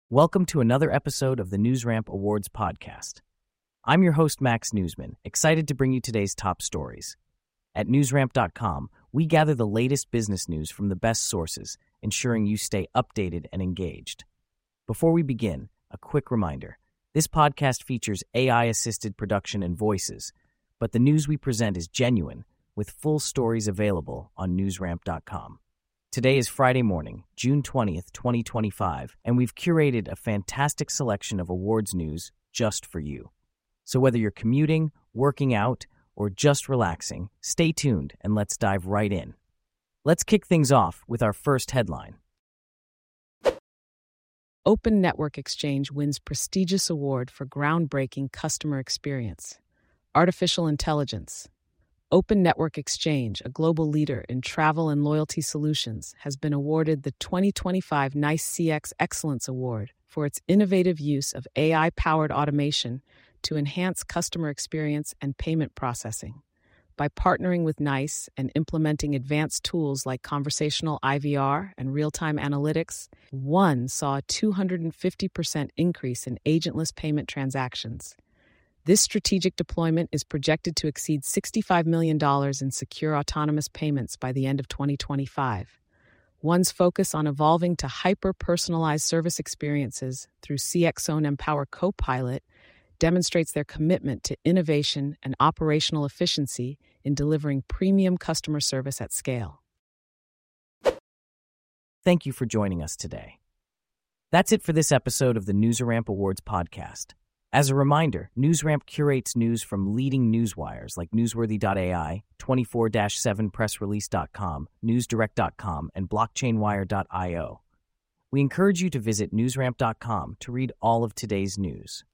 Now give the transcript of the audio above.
Welcome to another episode of the NewsRamp Awards podcast. I'm your host, Max Newsman, excited to bring you today's top stories. At newsramp.com, we gather the latest business news from the best sources, ensuring you stay updated and engaged. Before we begin, a quick reminder. This podcast features AI-assisted production and voices, but the news we present is genuine, with full stories available on newsramp.com. Today is Friday morning, June 20th, 2025, and we've curated a fantastic selection of awards news just for you. So whether you're commuting, working out, or just relaxing, stay tuned and let's dive right in. Let's kick things off with our first headline. Open Network Exchange wins prestigious award for groundbreaking customer experience. Artificial intelligence. Open Network Exchange, a global leader in travel and loyalty solutions, has been awarded the 2025 NICE CX Excellence Award for its innovative use of AI-powered automation to enhance customer experience and payment processing. By partnering with NICE and implementing advanced tools like conversational IVR and real-time analytics, one saw a 250% increase in agentless payment transactions. This strategic deployment is projected to exceed $65 million in secure autonomous payments by the end of 2025. One's focus on evolving to hyper-personalized service experiences through CXZone Empower Copilot demonstrates their commitment to innovation and operational efficiency in delivering premium customer service at scale. Thank you for joining us today. That's it for this episode of the NewsRamp Awards podcast. As a reminder, NewsRamp curates news from leading newswires like Newsworthy.ai, 24/7pressrelease.com, NewsDirect.com, and BlockchainWire.io. We encourage you to visit newsramp.com to read all of today's news.